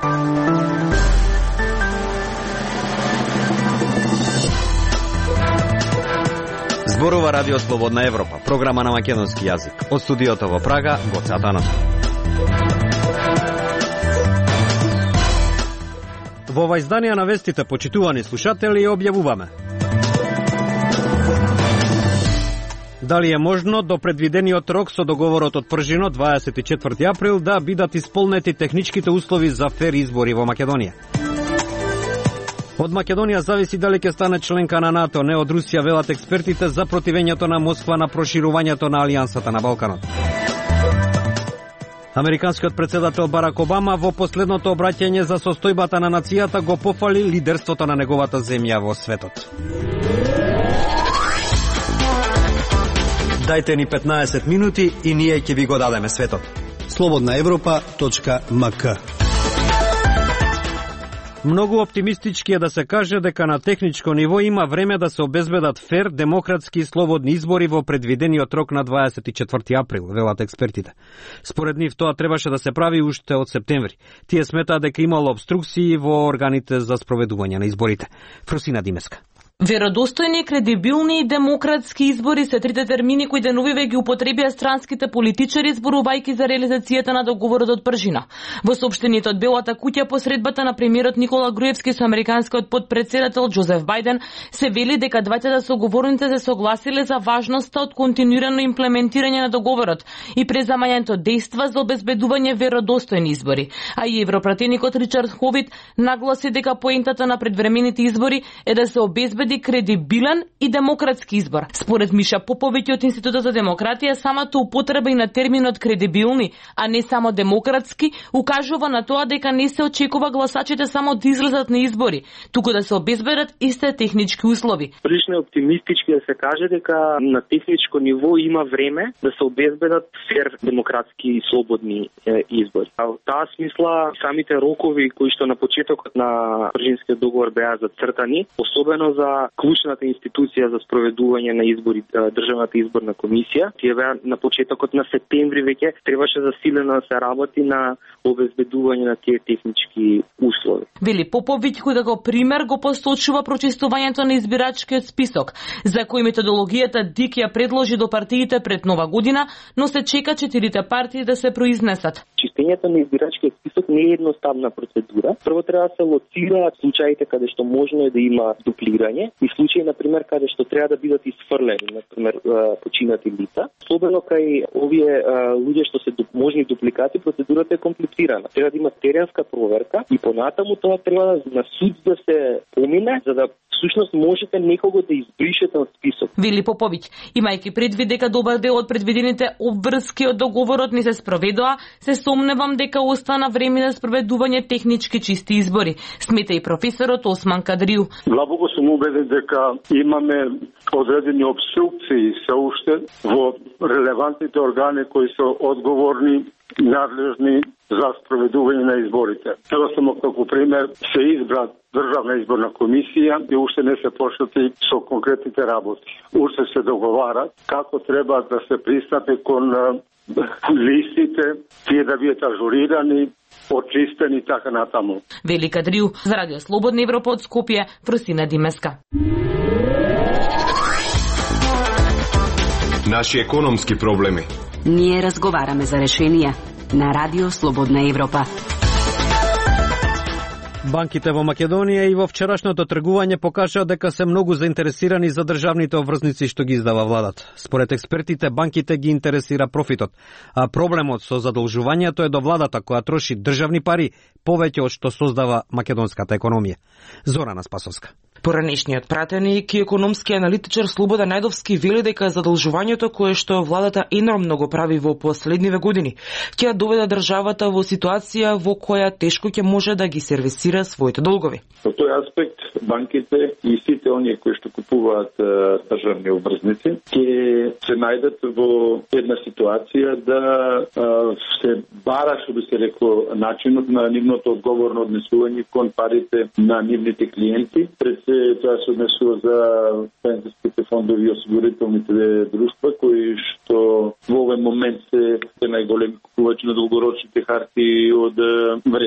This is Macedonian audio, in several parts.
Зборува Радио Слободна Европа, програма на македонски јазик. Од студиото во Прага, Гоце Атанов. Во ова изданија на вестите, почитувани слушатели, објавуваме: дали е можно до предвидениот рок со договорот од Пржино 24 април да бидат исполнети техничките услови за фер избори во Македонија? Од Македонија зависи дали ќе стане членка на НАТО, не од Русија, велат експертите за противењето на Москва на проширувањето на Алијансата на Балканот. Американскиот председател Барак Обама во последното обраќање за состојбата на нацијата го пофали лидерството на неговата земја во светот. Дајте ни 15 минути и ние ќе ви го дадеме светот. slobodnaevropa.mk. Многу оптимистички е да се каже дека на техничко ниво има време да се обезбедат фер, демократски и слободни избори во предвидениот рок на 24 април, велат експертите. Според нив тоа требаше да се прави уште од септември. Тие сметаат дека имало обструкции во органите за спроведување на изборите. Фрусина Димеска. Веродостојни, кредибилни и демократски избори се трите термини кои деновиве ги употребија странските политичари зборувајќи за реализацијата на договорот од Пржина. Во соопштението од Белата куќа по средбата на премиерот Никола Груевски со американскиот подпредседател Џозеф Бајден се вели дека двајцата соговорници се согласиле за важноста од континуирано имплементирање на договорот и преземањето дејства за обезбедување веродостојни избори. А и европратеникот Ричард Ховит нагласи дека поентата на предвремените избори е да се обезбеди кредибилен и демократски избор. Според Миша Поповиќ од Институтот за демократија, самата употреба и на терминот кредибилни, а не само демократски, укажува на тоа дека не се очекува гласачите само да излезат на избори, туку да се обезбедат исти технички услови. Прилично оптимистички да се каже дека на техничко ниво има време да се обезбедат фер, демократски и слободни избори. А во таа смисла самите рокови кои што на почетокот на Пржинскиот договор беа зацртани, особено за клучната институција за спроведување на избори, Државната изборна комисија, тие беа на почетокот на септември веќе требаше засилено да се работи на обезбедување на тие технички услови. Вели Поповиќ, кој како пример го посочува прочистувањето на избирачкиот список, за кој методологијата ДИК ја предложи до партиите пред Нова година, но се чека 4 партии да се произнесат. Чистењето на избирачкиот список не е едноставна процедура. Прво треба да се лоцираат случаите каде што можно е да има дуплирање и случаи, например, каде што треба да бидат исфрлени, например, починати лица. Особено кај овие луѓе што се можни дупликати, процедурата е комплицирана. Треба да има теренска проверка и понатаму тоа треба на суд да се помине, за да всушност можете некого да избришете од список. Вели Поповиќ, имајќи предвид дека добар дел од предвидените обврски од договорот не се спроведоа, се сомневам дека остана време за спроведување технички чисти избори, смета и професорот Осман Кадриу. Длабоко сум убеден дека имаме одредени обструкции се уште во релевантните органи кои се одговорни, надлежни за спроведување на изборите. Ево само како пример се избра Државна изборна комисија и уште не се почнати со конкретните работи. Уште се договарат како треба да се пристапи кон листите, тие да бидат ажурирани, очистени и така натаму. Вели Кадриу, за Радио Слободна Европа од Скопје, Фрусина Димеска. Наши економски проблеми. Ние разговараме за решенија на Радио Слободна Европа. Банките во Македонија и во вчерашното тргување покажаа дека се многу заинтересирани за државните обврзници што ги издава владата. Според експертите, банките ги интересира профитот, а проблемот со задолжувањето е до владата која троши државни пари повеќе од што создава македонската економија. Зорана Спасовска. Поранешниот пратеник и економски аналитичар Слободан Најдовски вели дека задолжувањето кое што владата енормно го прави во последниве години ќе доведе државата во ситуација во која тешко ќе може да ги сервисира своите долгови. Во тој аспект банките и сите оние кои што купуваат државни обврзници ќе се најдат во една ситуација да се бара, што би се рекло, начинот на нивното одговорно однесување кон парите на нивните клиенти. Пред тоа се однесува за пензионските фондови и осигурителните друштва, кои што во овој момент се најголеми купувачи на долгорочните харти од вредност.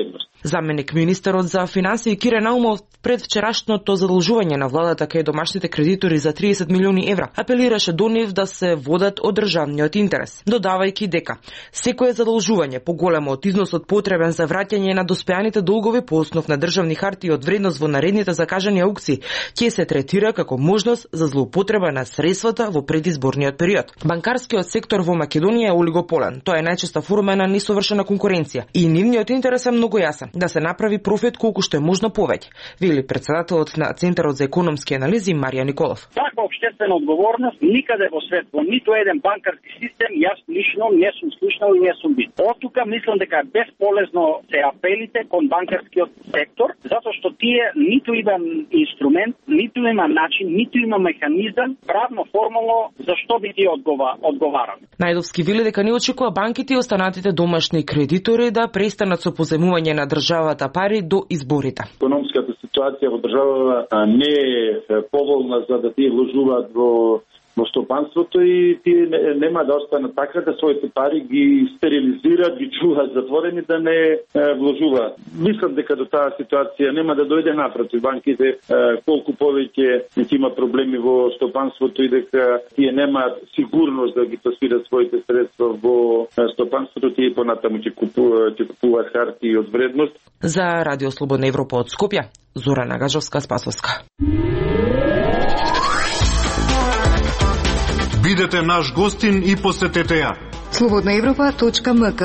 Заменик министерот за финансии Кире Наумов пред вчерашното задолжување на владата кај домашните кредитори за 30 милиони евра апелираше до нив да се водат од државниот интерес, додавајќи дека секое задолжување поголемо од износот потребен за враќање на доспеаните долгови по основ на државни хартии од вредност во наредните закажани аукции ќе се третира како можност за злоупотреба на средствата во предизборниот период. Банкарскиот сектор во Македонија е олигополен. Тоа е најчеста форма на несовршена конкуренција и нивниот интерес е многу јасен да се направи профит колку што е можно повеќе, вели председателот на Центарот за економски анализи Марија Николов. Таква општествена одговорност никаде во свет, во ниту еден банкарски систем, јас лично не сум слушнал и не сум бил. Оттука мислам дека е бесполезно се апелите кон банкарскиот сектор, затоа што тие ниту има инструмент, ниту има начин, ниту има механизам, правно формално зашто би ти одговарал. Најдовски вели дека не очекува банките и останатите домашни кредитори да престанат со позајмување на државата пари до изборите. Економската ситуација во државата не е поволна за да тие вложуваат во стопанството и тие нема да останат така да своите пари ги стерилизираат, ги чуваат затворени да не вложуваат. Мислам дека до таа ситуација нема да дојде напротив. Банките колку повеќе има проблеми во стопанството и дека тие немаат сигурност да ги пласираат своите средства во стопанството, тие понатаму ќе купуваат хартии од вредност. За Радио Слободна Европа од Скопје, Зорана Гажовска-Спасовска. Бидете наш гостин и посетете ја. slobodnaevropa.mk.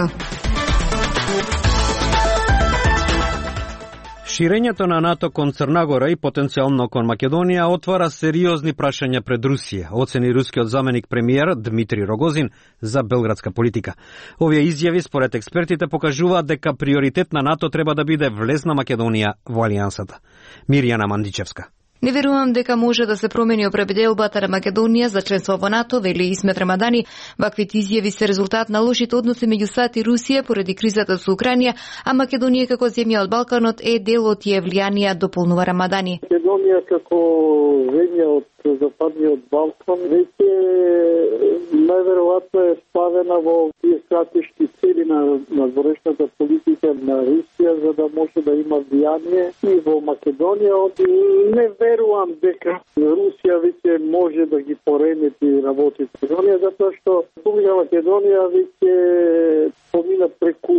Ширењето на НАТО кон Црна Гора и потенцијално кон Македонија отвара сериозни прашања пред Русија, оцени рускиот заменик премиер Дмитрий Рогозин за белградска политика. Овие изјави според експертите покажуваат дека приоритет на НАТО треба да биде влезна Македонија во алијансата. Мирјана Мандичевска. Не верувам дека може да се промени определбата на Македонија за членство во НАТО, вели Исмет Рамадани. Ваквите изјави се резултат на лошите односи меѓу САД и Русија поради кризата со Украина, а Македонија како земја од Балканот е дел од тие влијанија, дополнува Рамадани. Македонија како земја од Западниот Балкан веќе најверојатно е ставена во тие стратешки цели на ворешната политика на Русија за да може да има влијание и во Македонија. Не верувам дека Русија веќе може да ги поремети работите во Македонија, затоа што Република Македонија веќе помина преку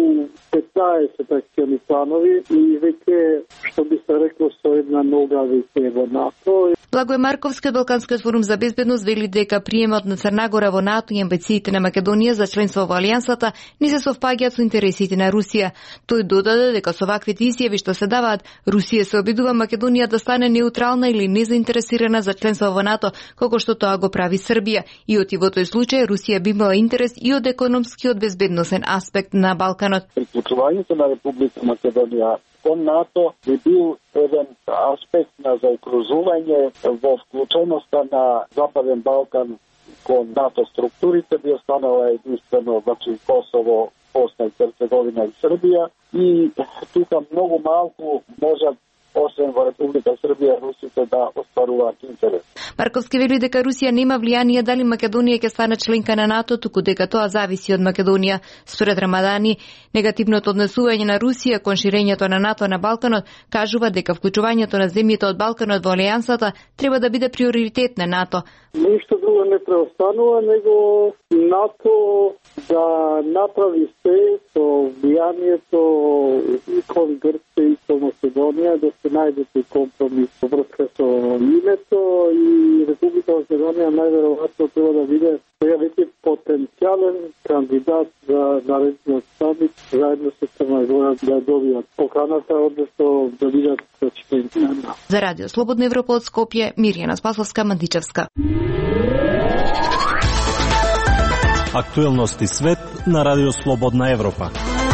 15 акциони планови и веќе, што би се рекло, со една нога веќе во НАТО. Благој Марковски од Балканскиот форум за безбедност вели дека приемот на Црна Гора во НАТО и амбициите на Македонија за членство во алијансата не се совпаѓаат со интересите на Русија. Тој додаде дека со ваквите изјави што се даваат, Русија се обидува Македонија да стане неутрална или незаинтересирана за членство во НАТО, како што тоа го прави Србија. И од во тој случај Русија би имала интерес и од економскиот безбедносен аспект на Балканот. Приклучувањето на Република Македонија кон НАТО би бил еден аспект на заокружување во вклученоста на Западен Балкан кон НАТО структурите, би останала единствено Косово, Босна и Херцеговина и Србија и тука многу малку можат освен во Република Србија, русите да остваруваат интерес. Марковски вели дека Русија нема влијание дали Македонија ќе стане членка на НАТО, туку дека тоа зависи од Македонија. Според Рамадани, негативното однесување на Русија кон ширењето на НАТО на Балканот кажува дека вклучувањето на земјите од Балканот во алијансата треба да биде приоритет на НАТО. Ништо друго не преостанува, него НАТО да направи се со влијанието и кон Грција и кон Македонија да се најде компромис во врска со името и Република Македонија најверојатно треба да биде сега веќе потенцијален кандидат за наредниот самит заедно со Црна Гора да добијат поканата, односно да бидат членки на НАТО. За Радио Слободна Европа од Скопје, Мирјана Спасовска, Мандичевска. Актуелности свет на Радио Слободна Европа.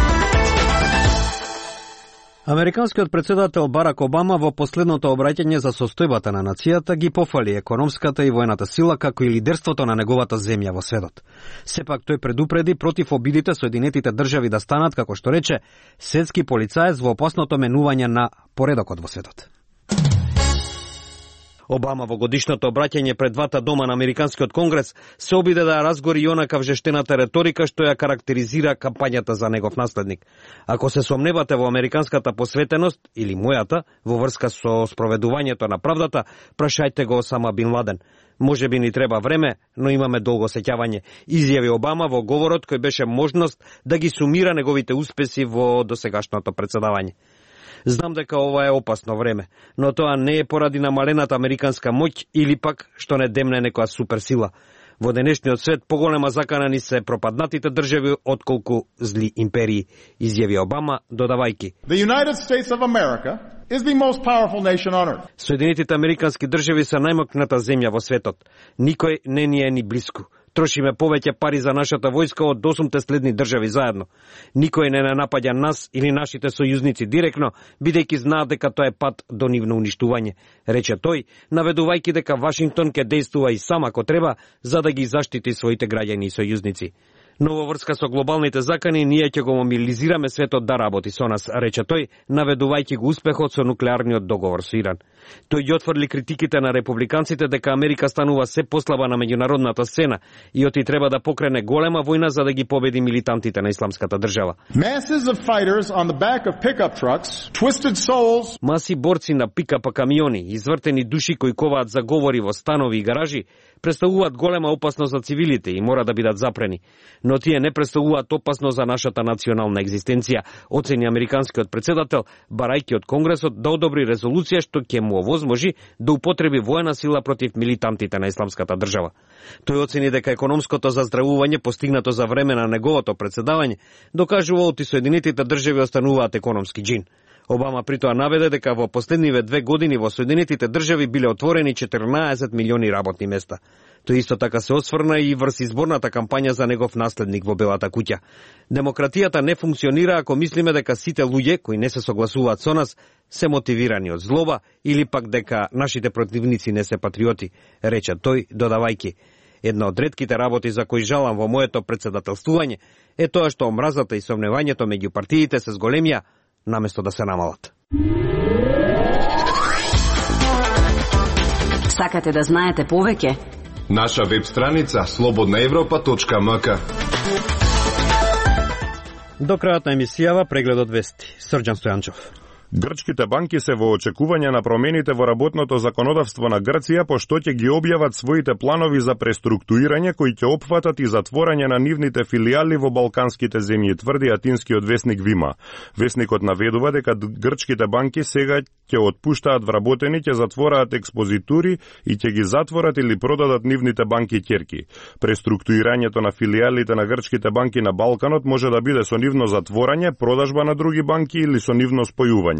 Американскиот председател Барак Обама во последното обраќање за состојбата на нацијата ги пофали економската и воената сила како и лидерството на неговата земја во светот. Сепак тој предупреди против обидите Соединетите држави да станат, како што рече, светски полицаец во опасното менување на поредокот во светот. Обама во годишното обраќање пред двата дома на Американскиот конгрес се обиде да разгори и онака вжештената реторика што ја карактеризира кампањата за негов наследник. Ако се сомневате во американската посветеност или мојата во врска со спроведувањето на правдата, прашајте го Осама Бин Ладен. Може би ни треба време, но имаме долго сеќавање, изјави Обама во говорот кој беше можност да ги сумира неговите успеси во досегашното председавање. Знам дека ова е опасно време, но тоа не е поради намалената американска моќ или пак што не демне некоја суперсила. Во денешниот свет поголема закана ни се пропаднатите држави отколку зли империи, изјави Обама, додавајки: The United States of America is the most powerful nation on earth. Соединетите американски држави се најмокната земја во светот. Никој не ни е ни блиску. Трошиме повеќе пари за нашата војска од 8 следни држави заедно. Никој не напаѓа нас или нашите сојузници директно, бидејќи знаат дека тоа е пат до нивно уништување, рече тој, наведувајќи дека Вашингтон ќе действува и сам ако треба, за да ги заштити своите граѓани и сојузници. Но во врска со глобалните закани, ние ќе го мобилизираме светот да работи со нас, рече тој, наведувајќи го успехот со нуклеарниот договор со Иран. Тој ги отфрли критиките на републиканците дека Америка станува се послаба на меѓународната сцена и оти треба да покрене голема војна за да ги победи милитантите на исламската држава. Маси борци на пикапа камиони, извртени души кои коваат за говори во станови и гаражи, представуваат голема опасност за цивилите и мора да бидат запрени. Но тие не представуваат опасност за нашата национална екзистенција, оцени американскиот председател, барајќи од Конгресот да одобри резолуција што ќе му овозможи да употреби воена сила против милитантите на исламската држава. Тој оцени дека економското заздравување постигнато за време на неговото председавање докажува оти Соединетите држави остануваат економски џин. Обама притоа наведе дека во последниве 2 години во Соединетите држави биле отворени 14 милиони работни места. Тој исто така се осврна и врз изборната кампања за негов наследник во Белата куќа. Демократијата не функционира ако мислиме дека сите луѓе кои не се согласуваат со нас се мотивирани од злоба или пак дека нашите противници не се патриоти, рече тој, додавајки: една од ретките работи за кои жалам во моето председателствување е тоа што омразата и сомневањето меѓу партиите се зголемија наместо да се намалат. Сакате да знаете повеќе? Наша веб страница slobodnaevropa.mk. До крајот на емисијава прегледот вести. Срđan Стојанчов. Грчките банки се во очекување на промените во работното законодавство на Грција, пошто ќе ги објават своите планови за преструктурирање кои ќе опфатат и затворање на нивните филијали во балканските земји, тврди атинскиот весник Вима. Весникот наведува дека грчките банки сега ќе отпуштаат вработени, ќе затвораат експозитури и ќе ги затворат или продадат нивните банки ќерки. Преструктурирањето на филијалите на грчките банки на Балканот може да биде со нивно затворање, продажба на други банки или со нивно спојување.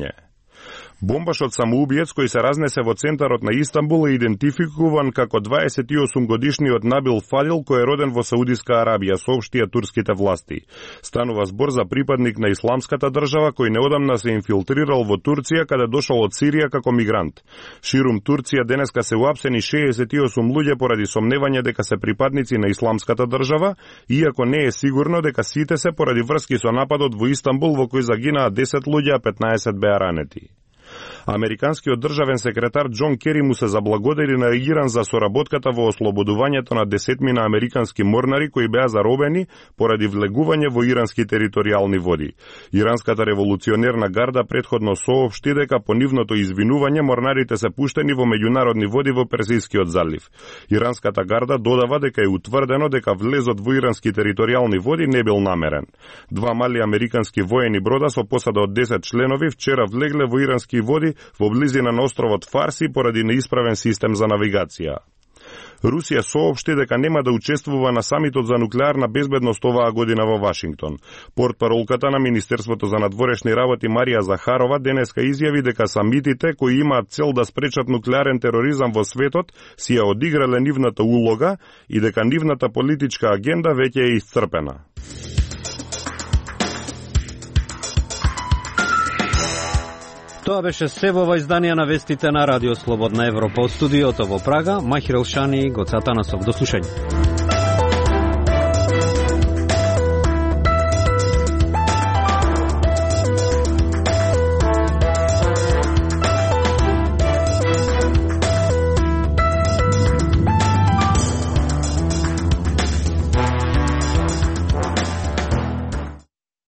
Бомбашот самоубиец кој се разнесе во центарот на Истанбул е идентификуван како 28-годишниот Набил Фадил кој е роден во Саудиска Арабија, соопштија турските власти. Станува збор за припадник на исламската држава кој неодамна се инфилтрирал во Турција каде дошол од Сирија како мигрант. Ширум Турција денеска се уапсени 68 луѓе поради сомневање дека се припадници на исламската држава, иако не е сигурно дека сите се поради врски со нападот во Истанбул во кој загинаа 10 луѓе, а 15 беа ранети. Американскиот државен секретар Џон Кери му се заблагодари на Иран за соработката во ослободувањето на десетмина американски морнари кои беа заробени поради влегување во ирански територијални води. Иранската револуционерна гарда претходно соопшти дека по нивното извинување морнарите се пуштени во меѓународни води во Персискиот залив. Иранската гарда додава дека е утврдено дека влезот во ирански територијални води не бил намерен. Два мали американски воени брода со посада од 10 членови вчера влегле во ирански води во близина на островот Фарси поради неисправен систем за навигација. Русија соопшти дека нема да учествува на самитот за нуклеарна безбедност оваа година во Вашингтон. Портпаролката на Министерството за надворешни работи Марија Захарова денеска изјави дека самитите кои имаат цел да спречат нуклеарен тероризам во светот си ја одиграле нивната улога и дека нивната политичка агенда веќе е исцрпена. Тоа беше се во изданија на вестите на Радио Слободна Европа. Од студиото во Прага, Махир Елшани и Гоца Танасов. До слушање.